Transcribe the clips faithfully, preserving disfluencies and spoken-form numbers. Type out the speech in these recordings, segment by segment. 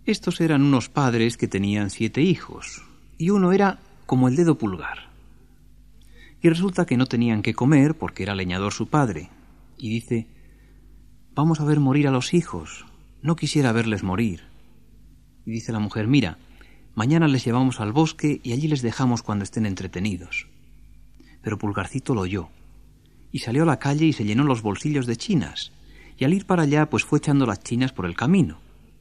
Estos eran unos padres que tenían siete hijos, y uno era como el dedo pulgar. Y resulta que no tenían qué comer porque era leñador su padre, y dice: vamos a ver morir a los hijos, no quisiera verles morir. Y dice la mujer: mira, mañana les llevamos al bosque y allí les dejamos cuando estén entretenidos. Pero Pulgarcito lo oyó, y salió a la calle y se llenó los bolsillos de chinas, y al ir para allá pues fue echando las chinas por el camino.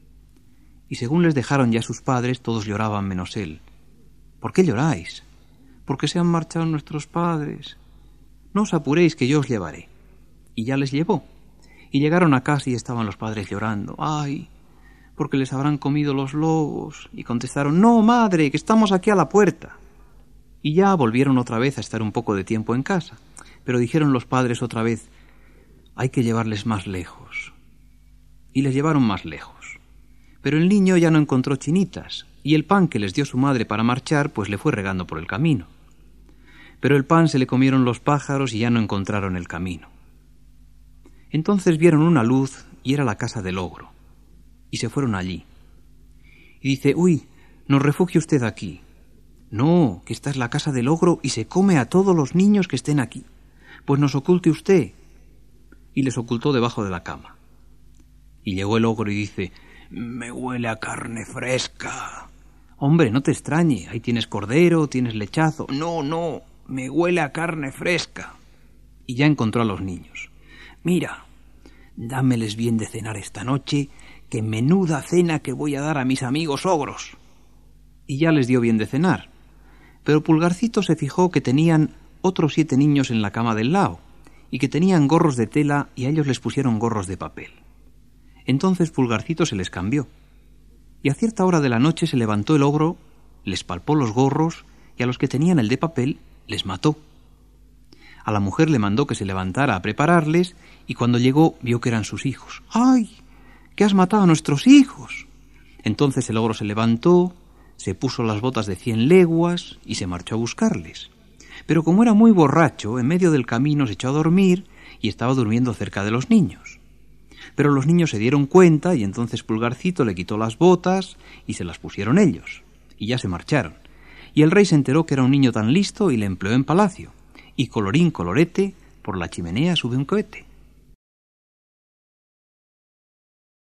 Y según les dejaron ya sus padres, todos lloraban menos él. ¿Por qué lloráis? Porque se han marchado nuestros padres. No os apuréis, que yo os llevaré. Y ya les llevó. Y llegaron a casa y estaban los padres llorando. ¡Ay! Porque les habrán comido los lobos. Y contestaron: no, madre, que estamos aquí a la puerta. Y ya volvieron otra vez a estar un poco de tiempo en casa. Pero dijeron los padres otra vez: hay que llevarles más lejos. Y les llevaron más lejos. Pero el niño ya no encontró chinitas, y el pan que les dio su madre para marchar pues le fue regando por el camino. Pero el pan se le comieron los pájaros y ya no encontraron el camino. Entonces vieron una luz y era la casa del ogro, y se fueron allí. Y dice: uy, nos refugie usted aquí. No, que esta es la casa del ogro y se come a todos los niños que estén aquí. Pues nos oculte usted. Y les ocultó debajo de la cama. Y llegó el ogro y dice: me huele a carne fresca. Hombre, no te extrañe, ahí tienes cordero, tienes lechazo. No, no, me huele a carne fresca. Y ya encontró a los niños. Mira, dámeles bien de cenar esta noche, que menuda cena que voy a dar a mis amigos ogros. Y ya les dio bien de cenar. Pero Pulgarcito se fijó que tenían otros siete niños en la cama del lado, y que tenían gorros de tela y a ellos les pusieron gorros de papel. Entonces Pulgarcito se les cambió, y a cierta hora de la noche se levantó el ogro, les palpó los gorros, y a los que tenían el de papel les mató. A la mujer le mandó que se levantara a prepararles, y cuando llegó vio que eran sus hijos. ¡Ay! ¿Qué has matado a nuestros hijos? Entonces el ogro se levantó, se puso las botas de cien leguas y se marchó a buscarles. Pero como era muy borracho, en medio del camino se echó a dormir y estaba durmiendo cerca de los niños. Pero los niños se dieron cuenta y entonces Pulgarcito le quitó las botas y se las pusieron ellos, y ya se marcharon. Y el rey se enteró que era un niño tan listo y le empleó en palacio, y colorín colorete, por la chimenea sube un cohete.